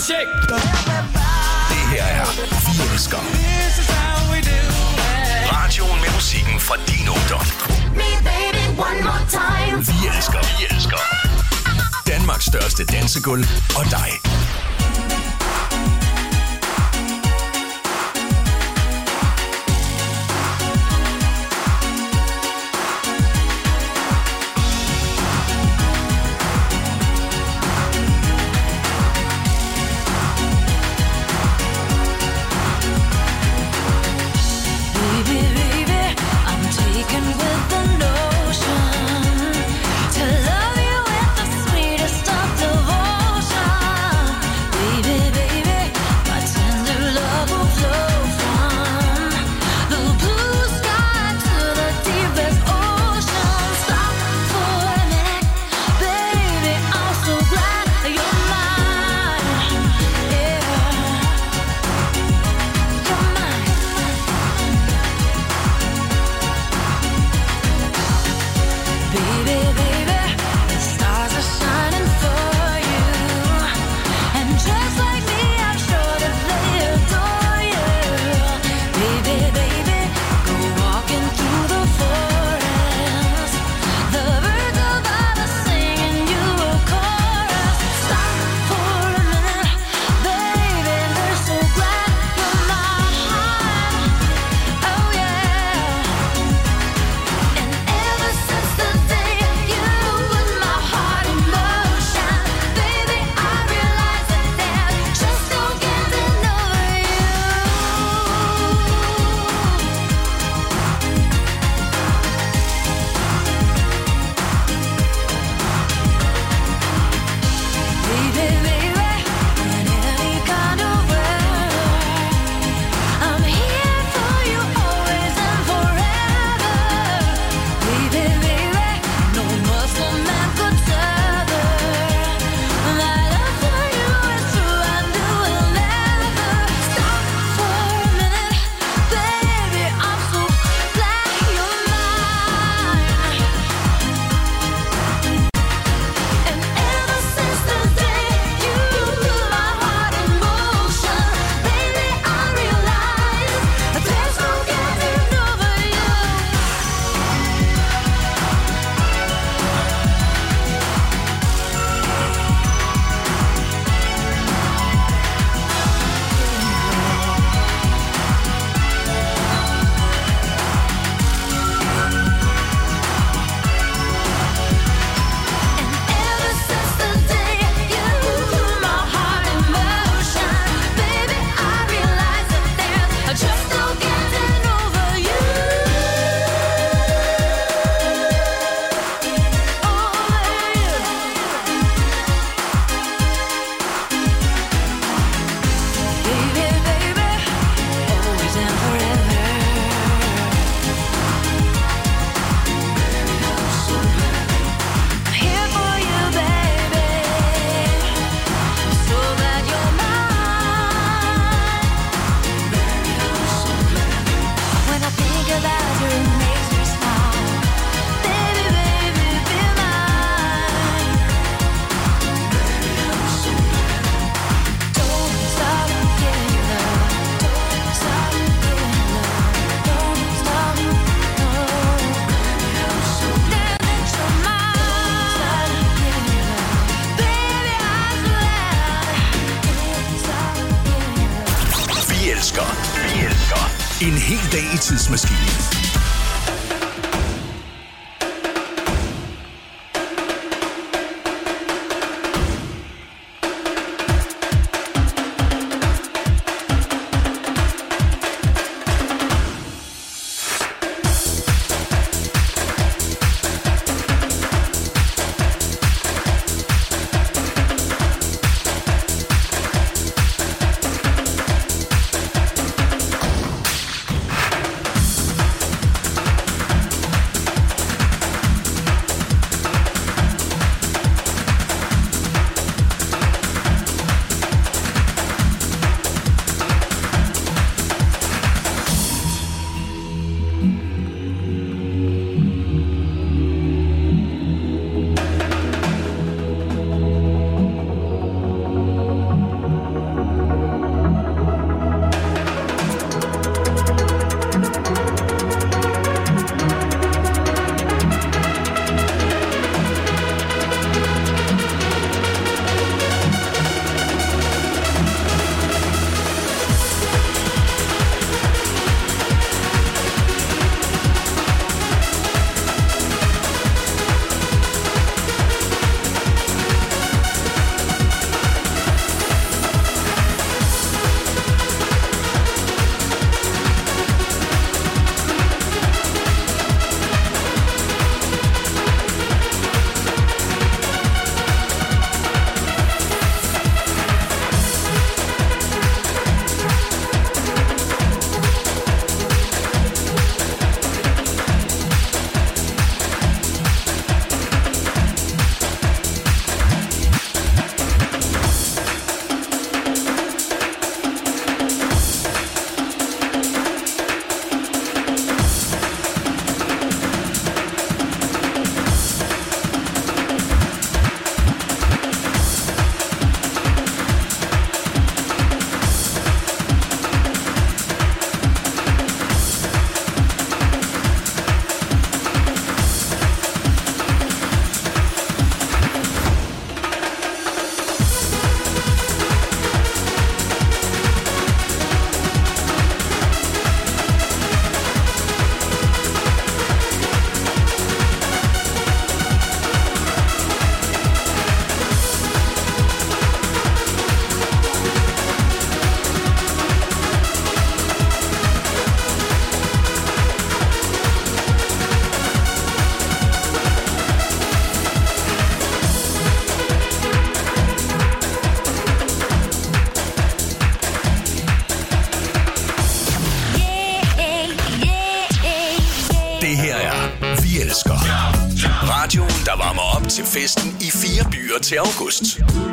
Check. Det her er Vi elsker. Radioen med musikken fra din ungdom. Vi elsker. Vi elsker. Danmarks største dansegulv og dig. En hel dag i tidsmaskinen. til festen i 4 byer til august.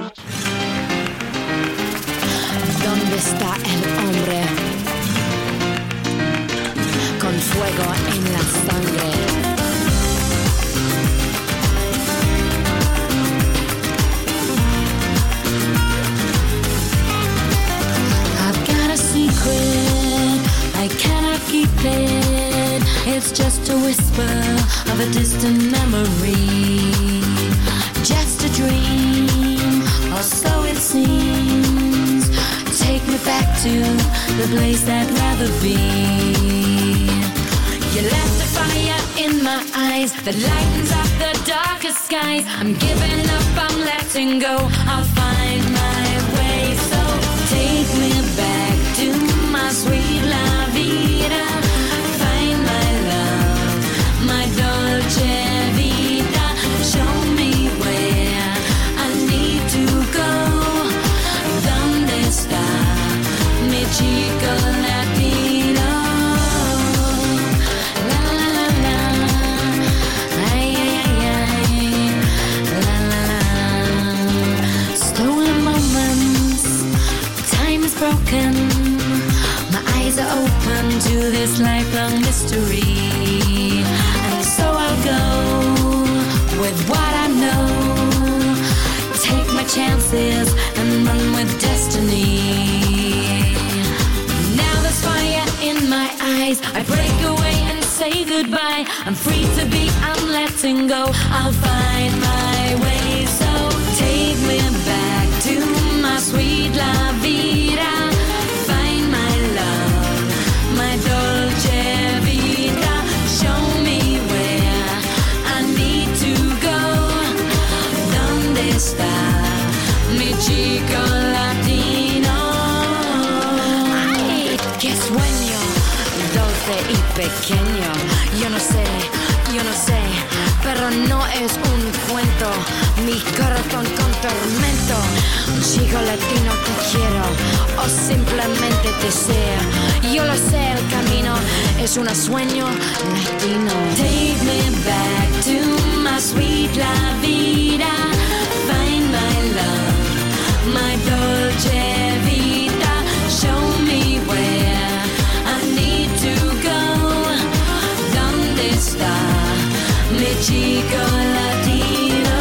¿Dónde está el hombre con fuego en la sangre? I've got a secret, I cannot keep it. It's just a whisper of a distant memory, just a dream, or so it seems. Take me back to the place I'd rather be. You left a fire in my eyes that lightens up the darkest skies. I'm giving up, I'm letting go. I'll find my way. So take me back to my sweet la vida. Find my love, my dolce vita. Show me where I need to go. ¿Dónde está mi chico latino? La la la la, ay ay ay ay, la la la. Stolen moments, time is broken. My eyes are open to this lifelong mystery, and so I'll go with what I know. Take my chances and run with destiny. Now there's fire in my eyes. I break away and say goodbye. I'm free to be, I'm letting go. I'll find my way. So take me back to my sweet la vida. Find my love, my dolce vita. Show me where I need to go. ¿Dónde está mi chico latino? Ay, qué sueño dulce y pequeño. Yo no sé, pero no es un cuento. Mi corazón con tormento. Un chico latino que quiero o simplemente deseo. Yo lo sé, el camino es un sueño latino. Take me back to my sweet la vida. Find my love, my dolce vita. Show me where I need to go. ¿Dónde está mi chico latino?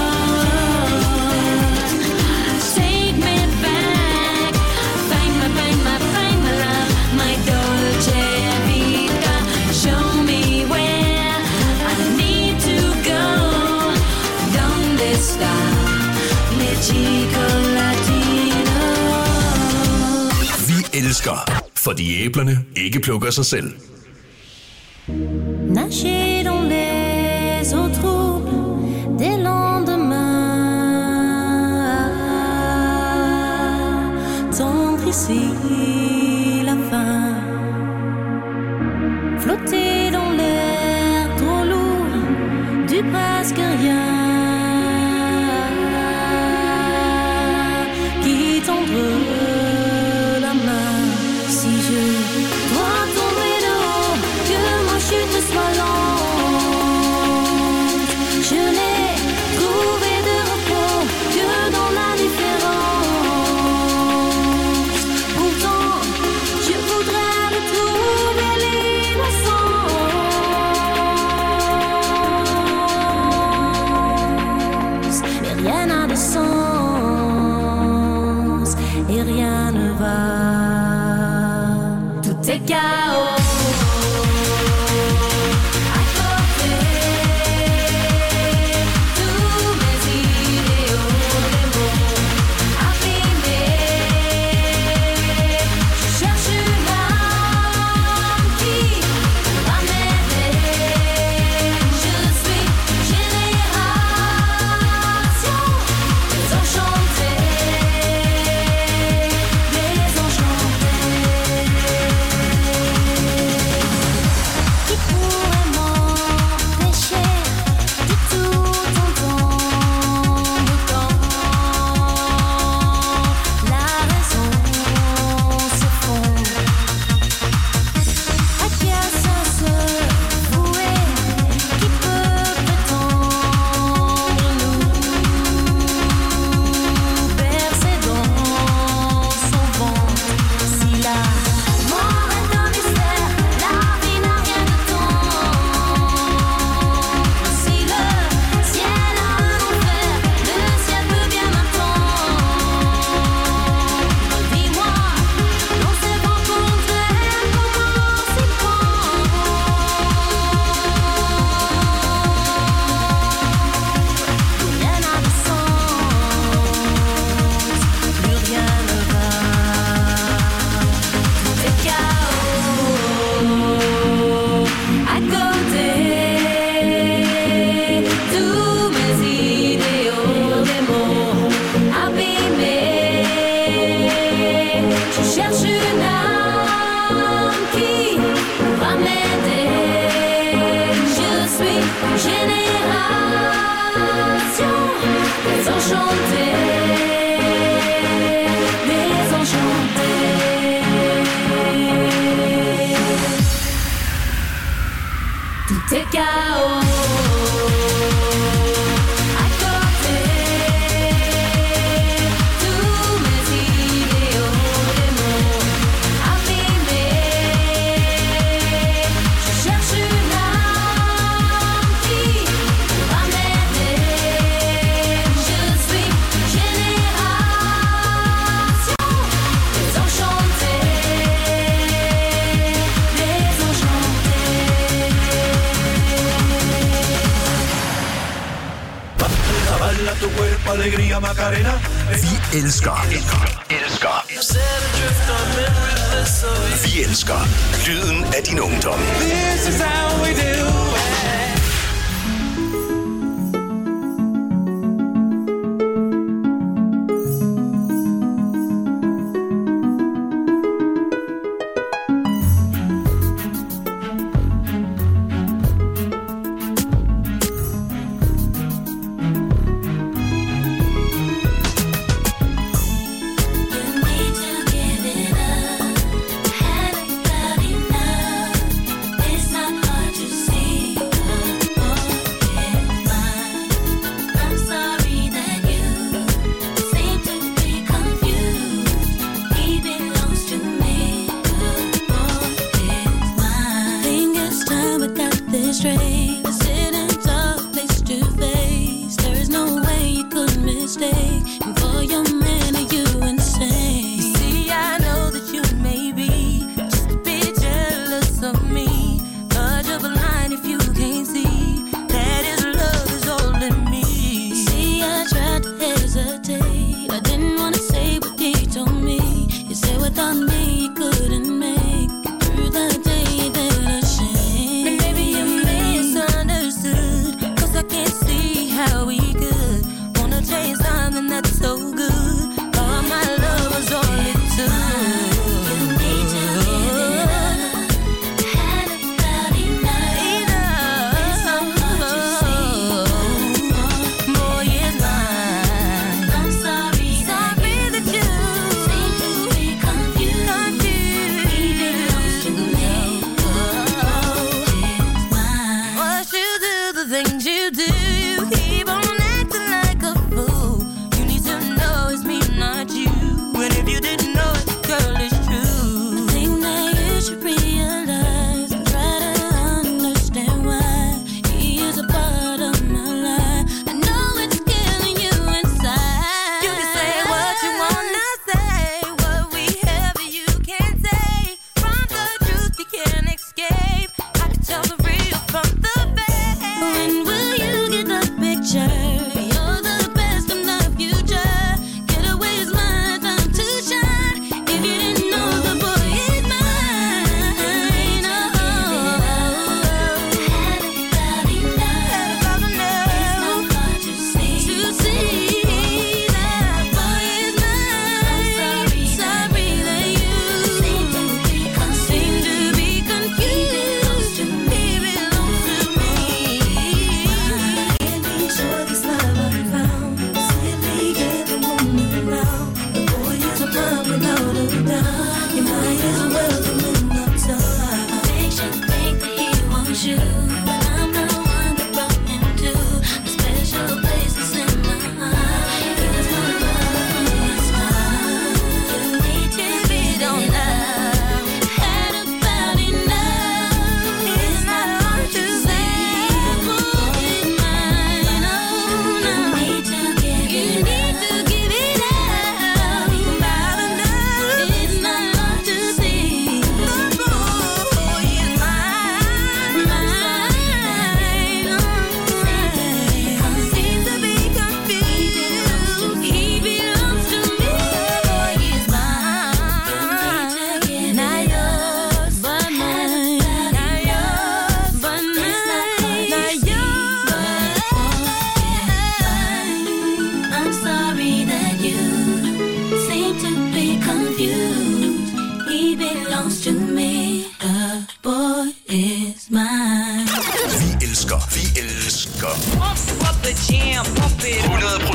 Take me back. Find my love, my dolce vita. Show me where I need to go. ¿Dónde está mi chico latino? Vi elsker, fordi æblerne ikke plukker sig selv. Nager dans les eaux troubles des lendemains, tendre ici la fin, flotter dans l'air trop lourd du presque rien, qui tendre la main si je dois tomber de haut, que ma chute soit lente. Je n'ai trouvé de repos que dans la différence. Pourtant, je voudrais retrouver l'innocence. Mais rien n'a de sens et rien ne va. Tout est chaos. À côté, tous mes idéaux, les mots abîmés. Je cherche une âme qui va m'aider. Je suis génération désenchantée, désenchantée. Alegría Macarena. Vi elsker. Vi elsker lyden af din ungdom. This is how we do it.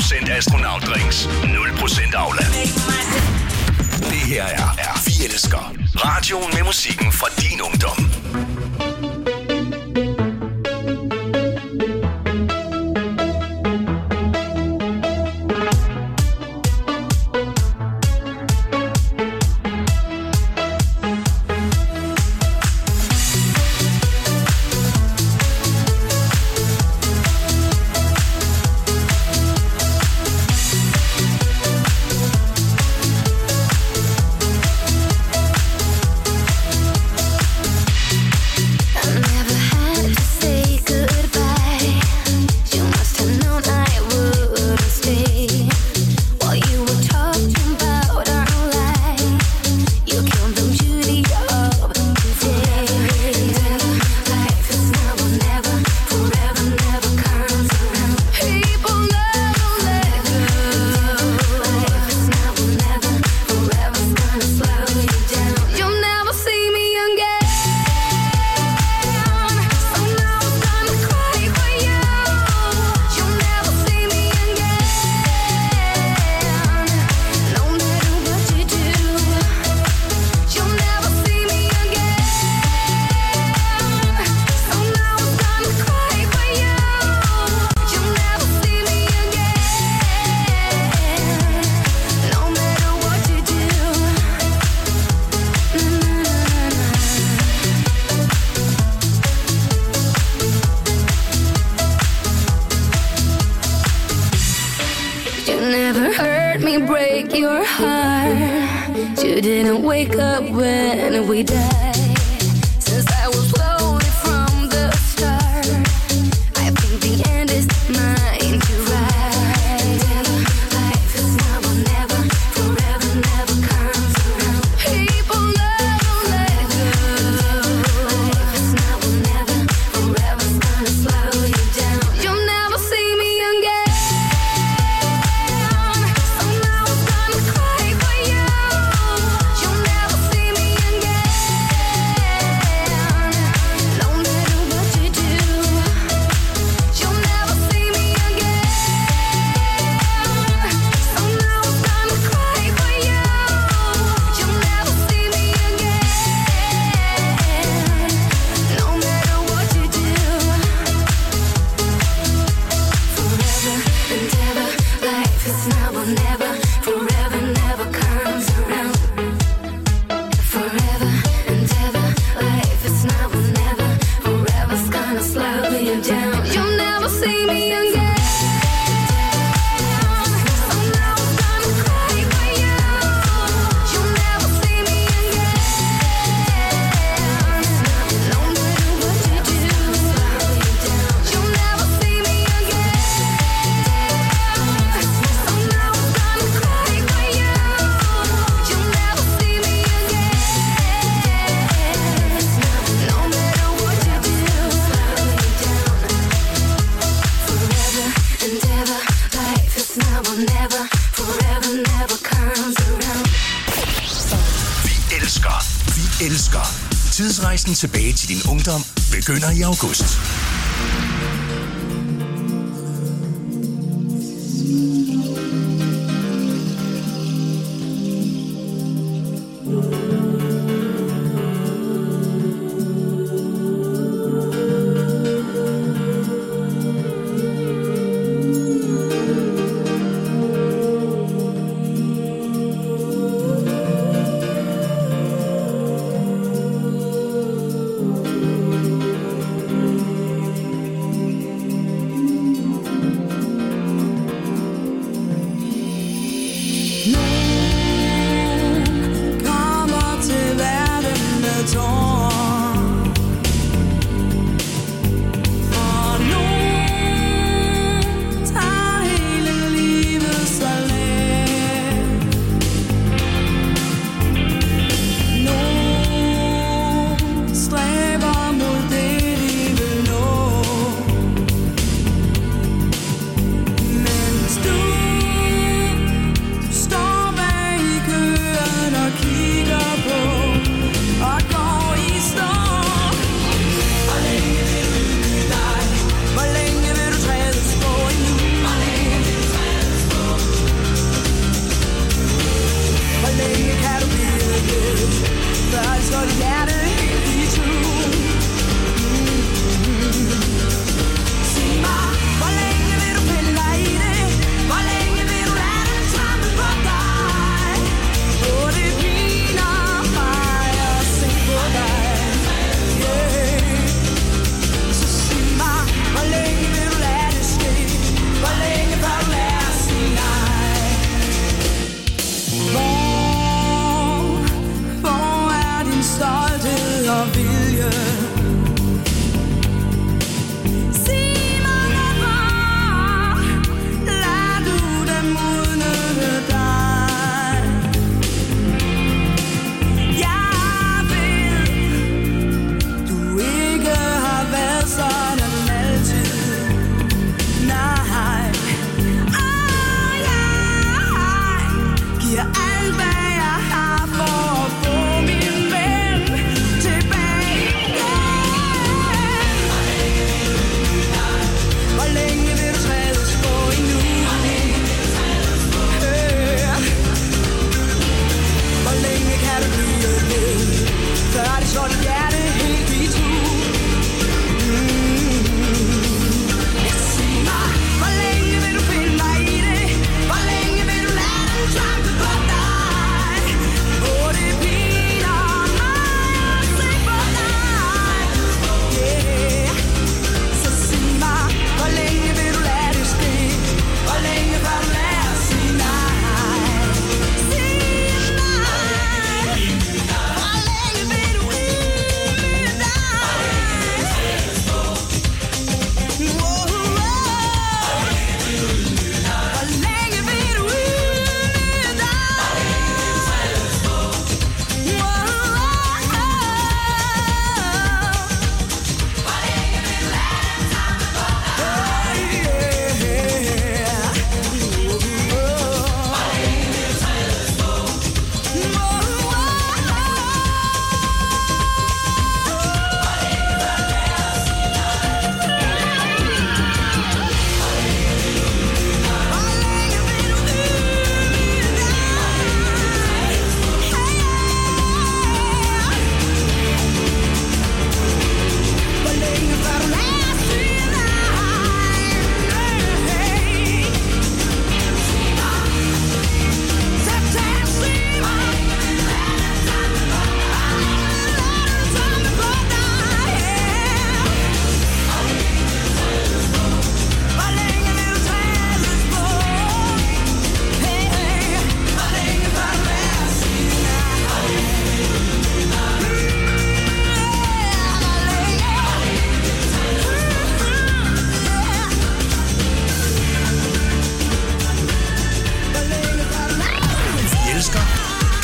100% astronautdrinks, 0% Aula. Det her er Vi Elsker. Radioen med musikken fra din ungdom. Tidsrejsen tilbage til din ungdom begynder i august.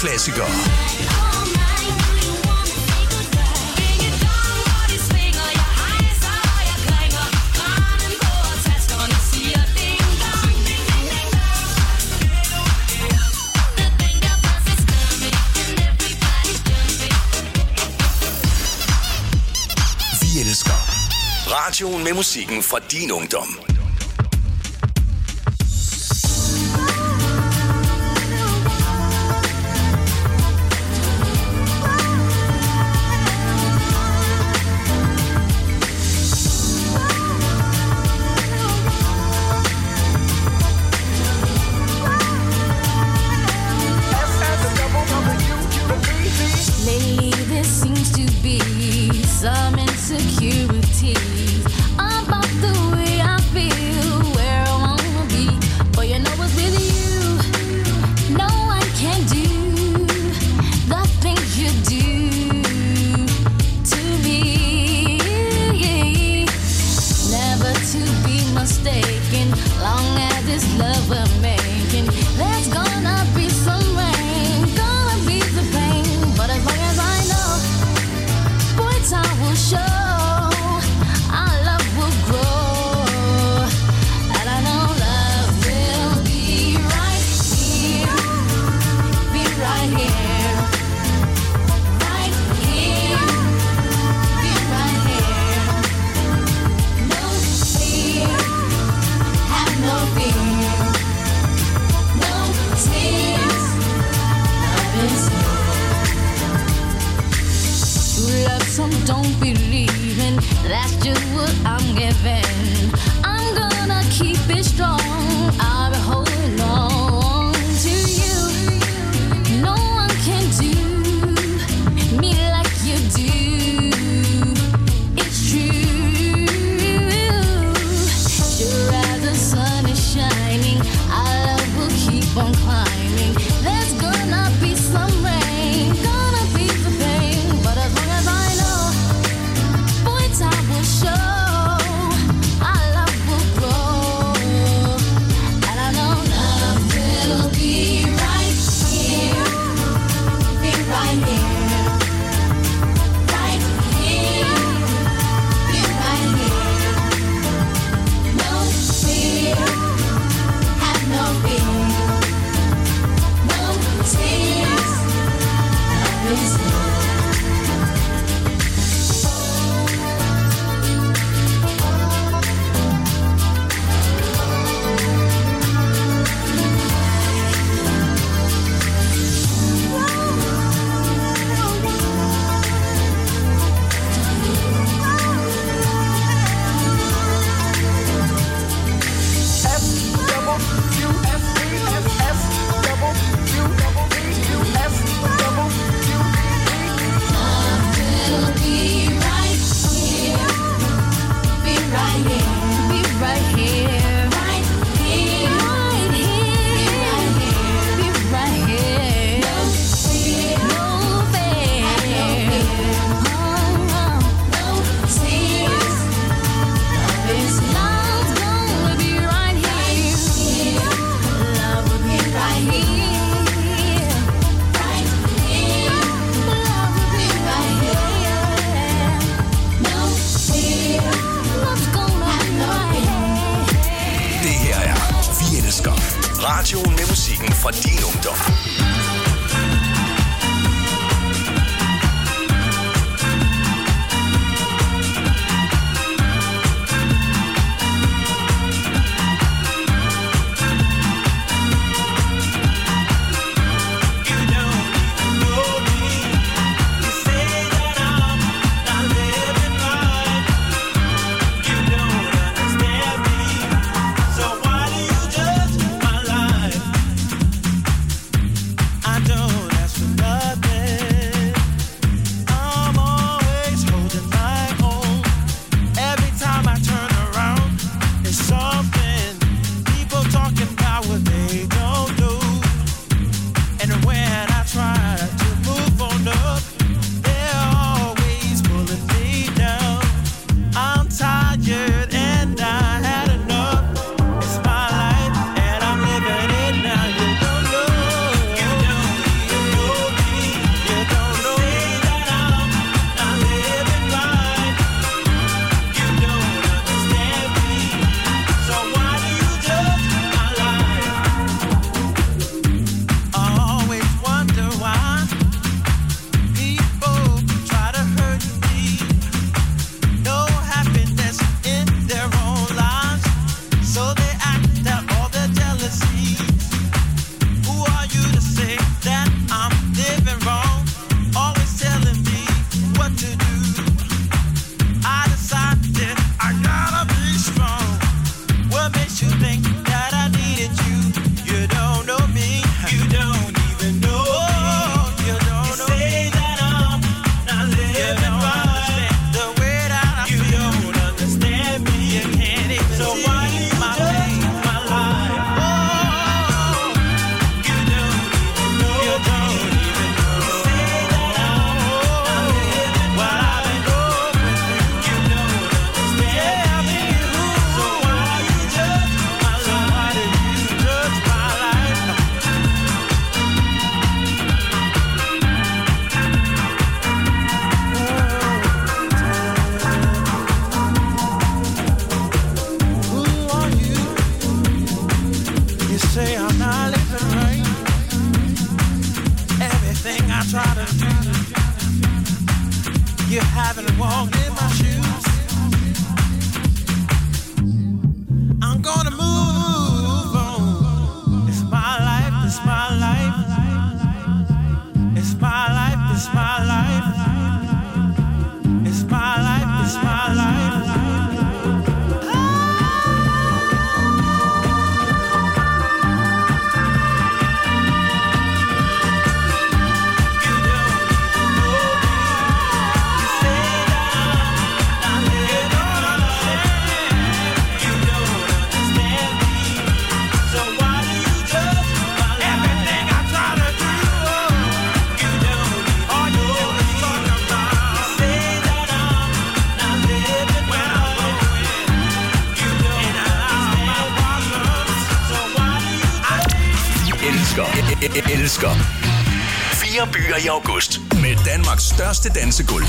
klassiker. Vi elsker radioen med musikken fra din ungdom. Some insecurity about the way I feel, where I wanna be. But you know it's with you, no one can do the things you do to me. Never to be mistaken, long as it's love we're making. There's gonna be some rain, gonna be the pain, but as long as I know, time will show, our love will grow, and I know love will be right here, be right here, right here, be right here. No fear, have no fear, no tears, love is here. Love, some don't believe in, that's just what I'm giving. I'm gonna keep it strong, I'll be holding on to you. No one can do me like you do, it's true. Sure as the sun is shining, our love will keep on climbing. There's gonna be some rain, gonna be the pain, but as long as I know, boy, time will show, our love will grow, and I know love will be right here, be right here, right here, be right here. No fear, have no fear, no tears, love is here. Radioen med musikken fra din ungdom. say I'm not living right. Everything I try to do, you haven't walked in my shoes. I'm gonna move on. It's my life, it's my life. It's my life, it's my life. It's my life, it's my life. Elsker. 4 byer i august med Danmarks største dansegulve.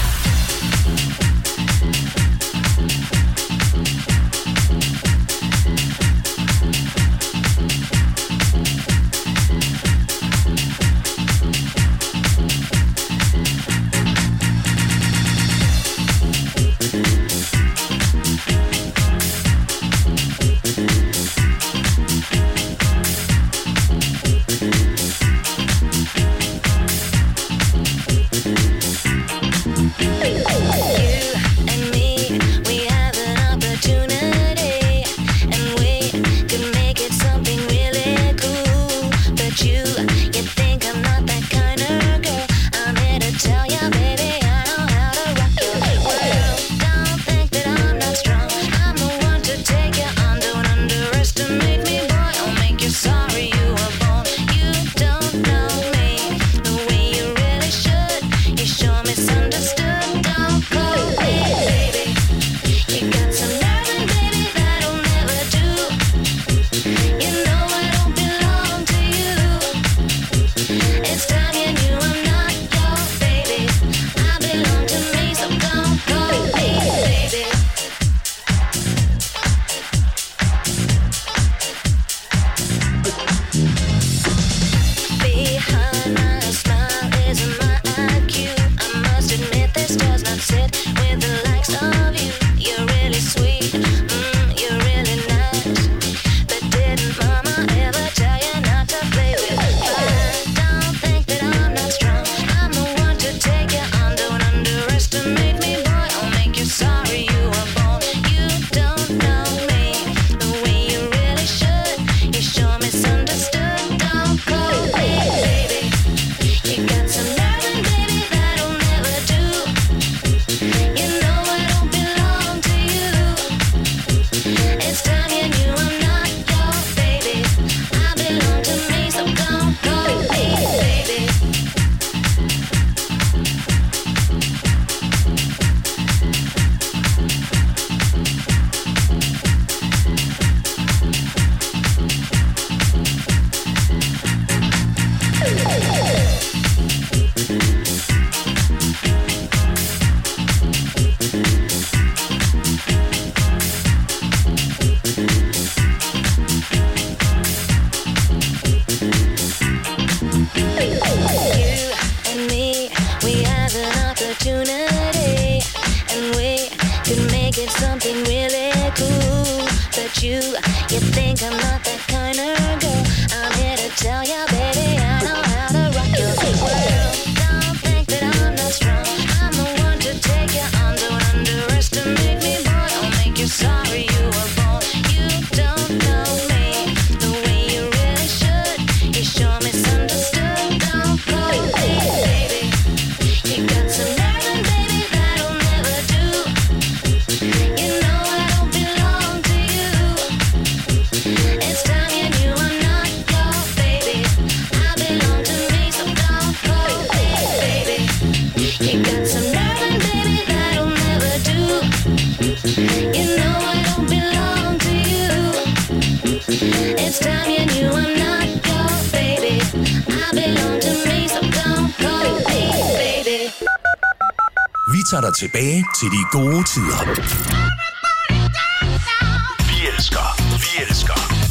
Tager dig tilbage til de gode tider. Vi elsker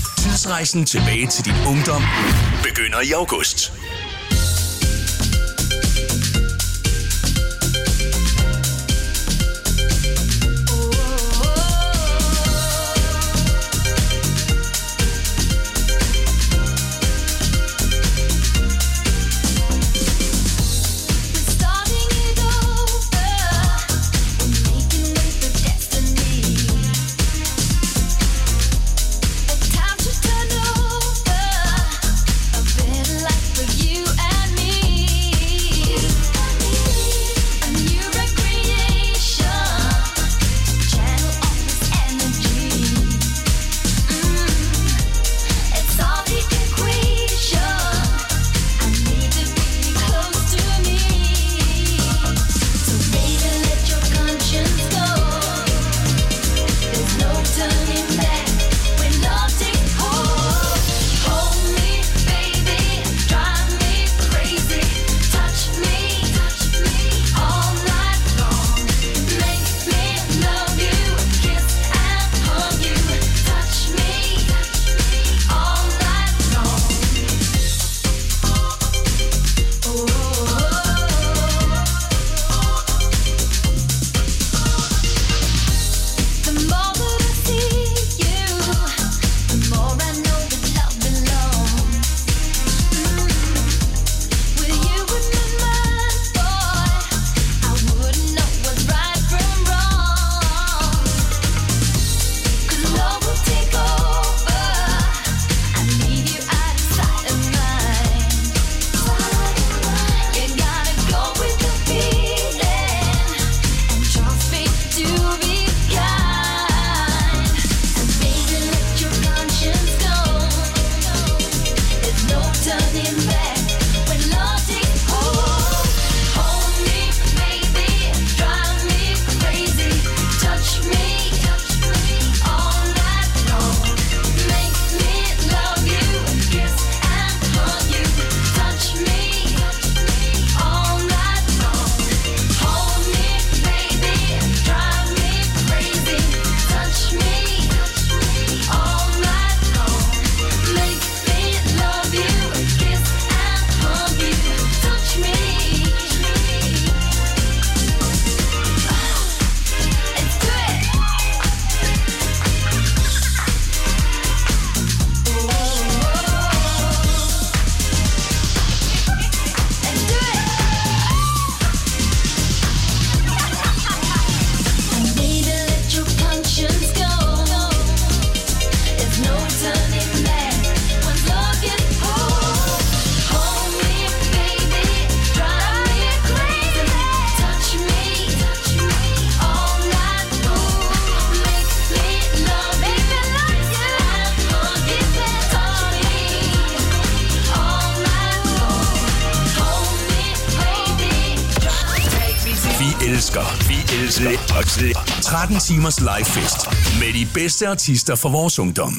Tidsrejsen tilbage til din ungdom begynder i august. Vi elsker 13 timers live fest med de bedste artister fra vores ungdom.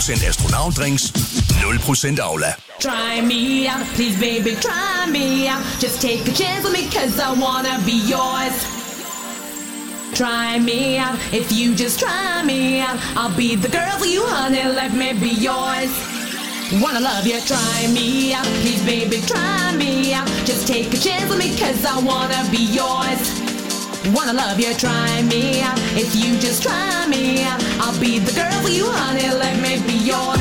100% astronautdrinks, 0% Aula. Try me out, please baby, try me out. Just take a chance with me, cause I wanna be yours. Try me out, if you just try me out, I'll be the girl for you, honey, let me be yours. Wanna love you, try me out, please baby, try me out. Just take a chance with me, cause I wanna be yours. Wanna love you, try me out, if you just try me out, I'll be the girl for you, honey, let me be yours.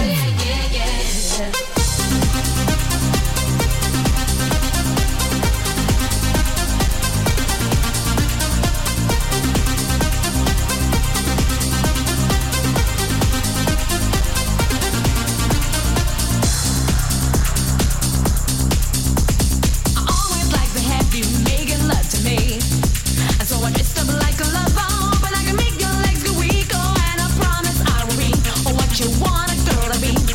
You want a girl to be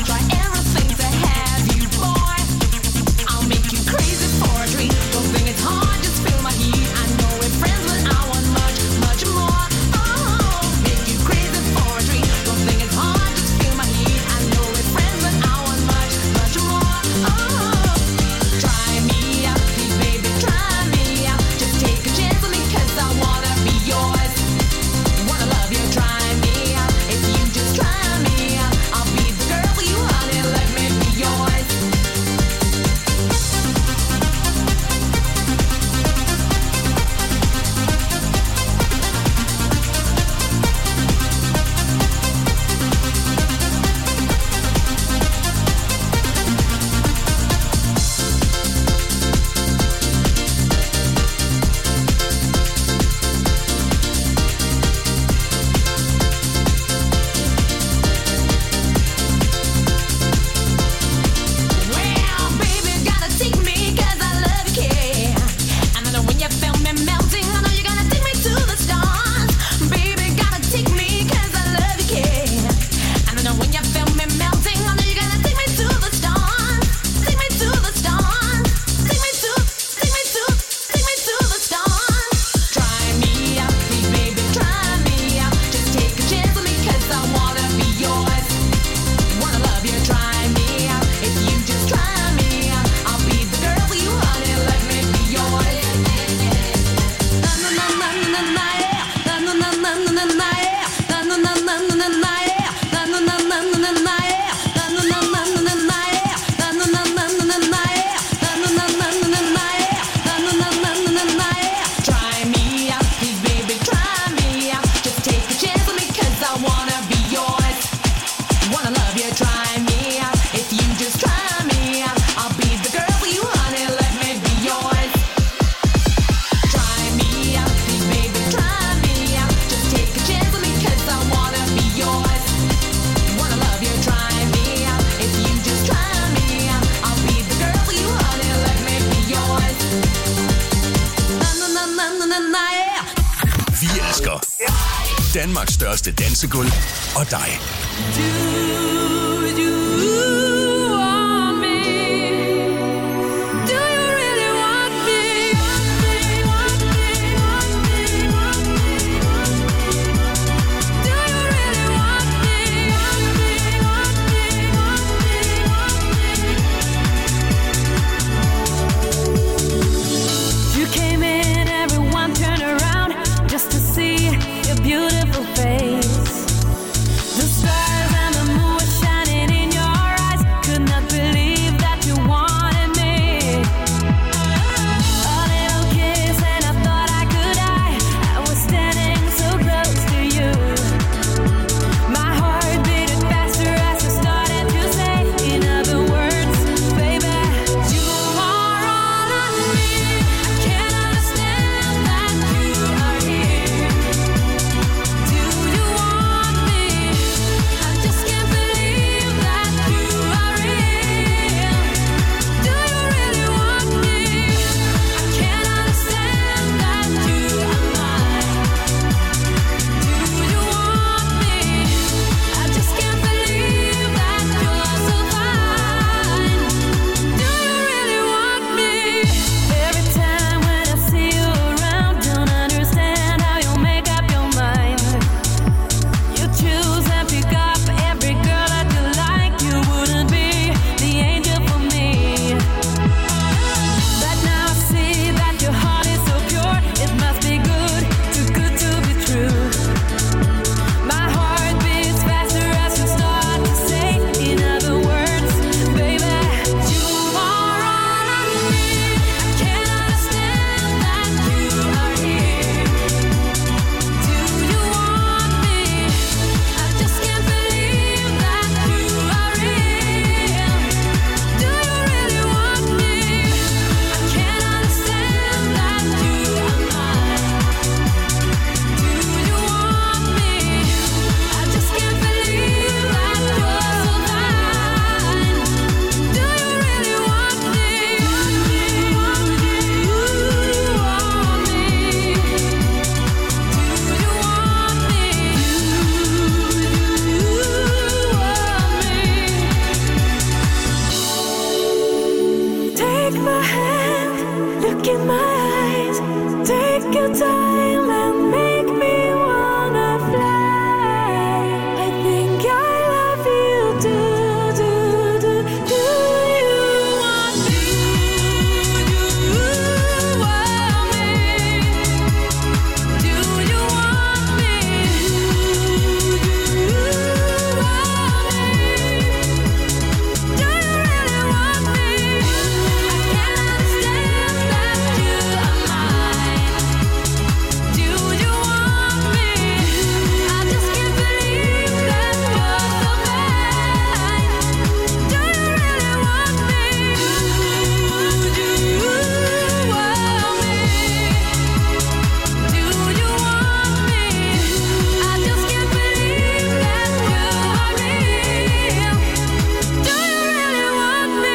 Danmarks største dansegulv og dig. time and make me wanna fly. I think I love you, do you want me? Do you want me? Do you want me? Do you want me? Do you really want me? I can't understand that you are mine. Do you want me? I just can't believe that you're so mine. Do you really want me? Do you want me? Do you want me? I just can't believe that you are real. Do you really want me?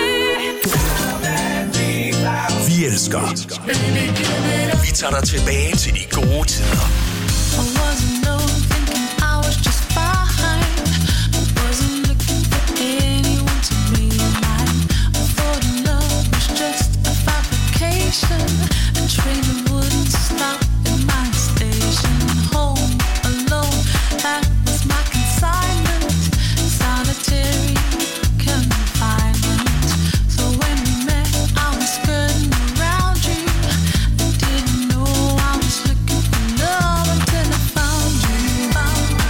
Vi elsker. Vi tager dig tilbage til de gode tider. I wasn't alone thinking I was just fine. I wasn't looking for anyone to be mine. I thought love was just a fabrication. A train that wouldn't stop at my station. Home alone, that was my consignment. Solitary confinement. So when we met, I was skirting around you. I didn't know I was looking for love until I found you. I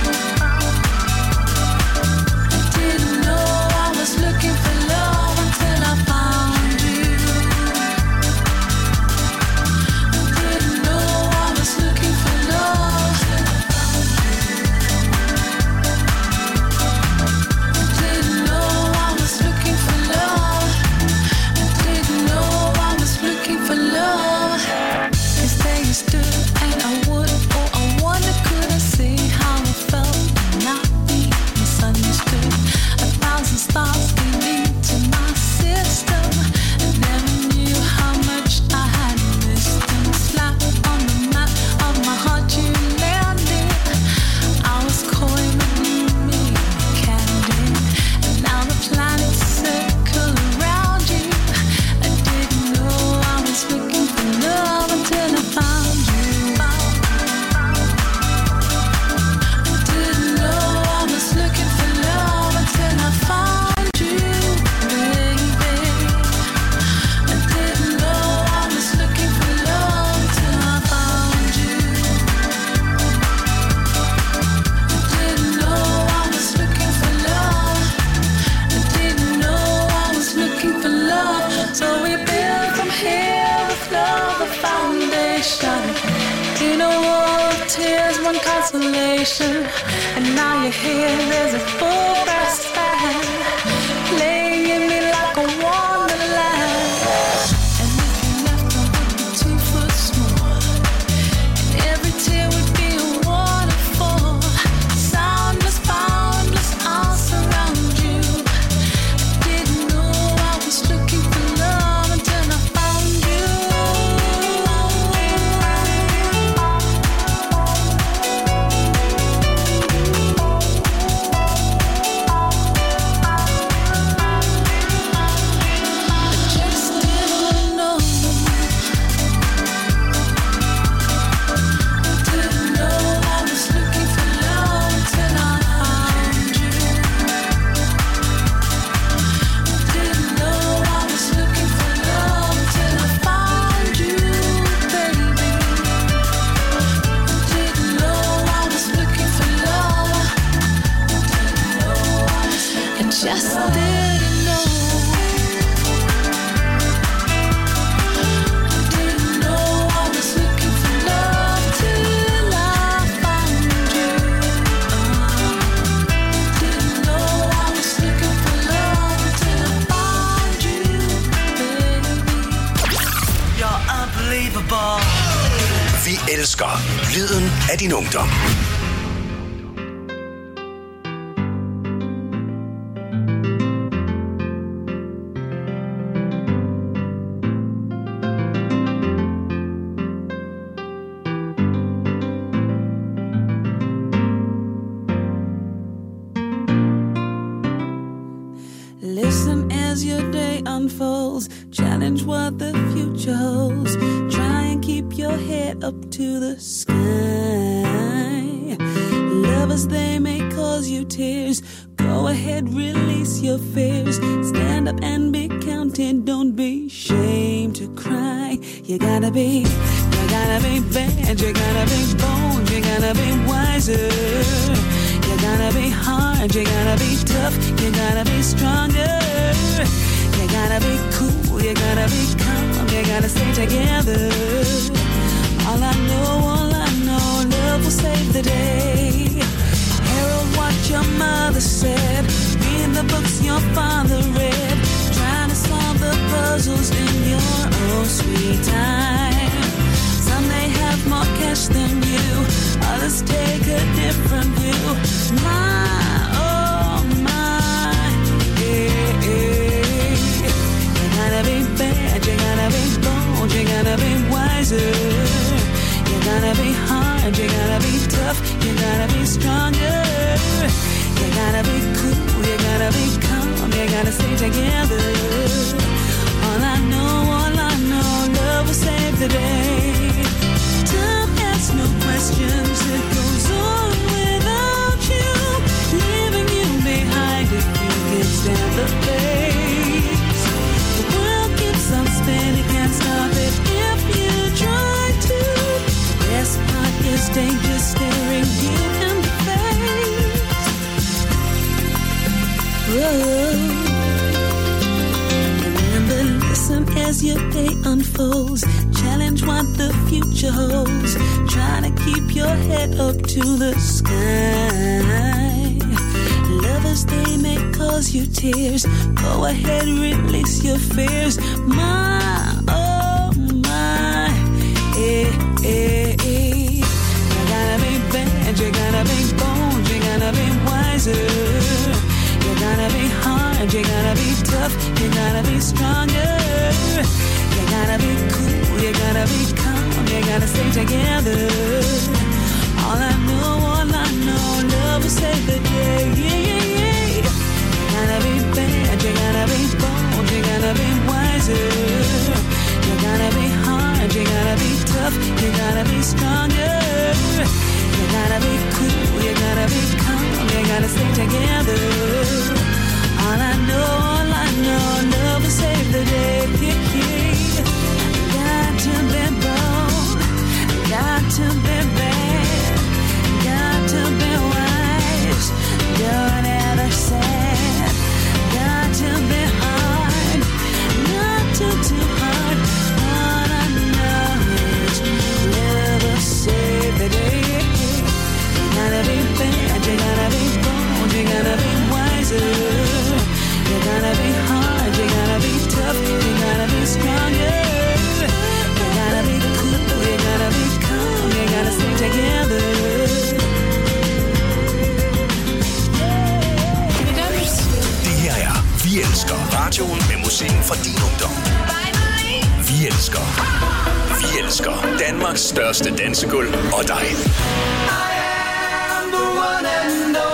didn't know I was looking for love until I found you. I didn't know I was looking for love. I didn't know I was looking for love. I didn't know I was looking for love. 'Cause there you stood and I would, oh I wonder could I say how I felt and not be misunderstood. 1,000 stars came into my system. I never knew how much I had missed them. Slap on the map of my heart you landed. I was coy but you made me candid. And now the planets circle around you. I didn't know I was looking for love until I found you. I didn't know I was looking for love until I found you, baby. I didn't know I was looking for love until I found you. I didn't know I was looking for love. I didn't know I was looking for love. So we built from here with love a foundation. In a world of tears, one consolation. And now you're here, there's a full brass band playing in me like a wonderland. And if you left, I would be 2 foot small. And every tear would be a waterfall. Soundless, boundless, I'll surround you. I didn't know I was looking for love until I found you. just didn't know. I didn't know I was looking for love till I found you. Didn't know I was looking for love till I found you, baby. You're unbelievable. Vi elsker lyden af din ungdom. Listen as your day unfolds. Challenge what the future holds. Try and keep your head head up to the sky. Lovers, they may cause you tears. Go ahead, release your fears. Stand up and be counted. Don't be ashamed to cry. You gotta be bad. You gotta be bold. You gotta be wiser. You gotta be hard. You gotta be tough. You gotta be stronger. You gotta be cool. You gotta be calm. You gotta stay together. All I know, love will save the day. Harold, what your mother said. Read the books your father read. Trying to solve the puzzles in your own sweet time. Some may have more cash than you. Others take a different view. My, oh my, yeah, yeah. You gotta be bad, you gotta be bold, you gotta be wiser. You gotta be hard, you gotta be tough, you gotta be stronger. You gotta be cool, you gotta be calm, you gotta stay together. All I know, love will save the day. Time asks no questions, it goes on without you, leaving you behind if you can stand the pace. The world keeps on spinning, can't stop it if you try to. The best part is danger staring you in the face. Whoa. Remember, listen as your day unfolds. Challenge what the future holds. Try to keep your head up to the sky. Lovers, they may cause you tears. Go ahead, release your fears. My, oh my, eh, eh, eh. You gotta be bad, you gotta be bold, you gotta be wiser. You gotta be hard, you gotta be tough, you gotta be stronger. You gotta be cool, you gotta be calm, you gotta stay together. All I know, love will save the day. Yeah, yeah, yeah. You gotta be bad, you gotta be bold, you gotta be wiser. You gotta be hard, you gotta be tough, you gotta be stronger. You gotta be cool, you gotta be calm, you gotta stay together. All I know, love will save the day. Yeah, yeah. Got to be bold, got to be bad, got to be wise, don't ever sad. Got to be hard, not too hard. All I know is love will save the day. You gotta be bad, you gotta be bold, you gotta be wiser. You gotta be hard, you gotta be tough, you gotta be stronger. You gotta be cool, you gotta be calm, you gotta stay together. Det her er Vi Elsker, radioen med musikken fra din ungdom. Vi elsker Danmarks største dansegulv og dig. I am the one and only.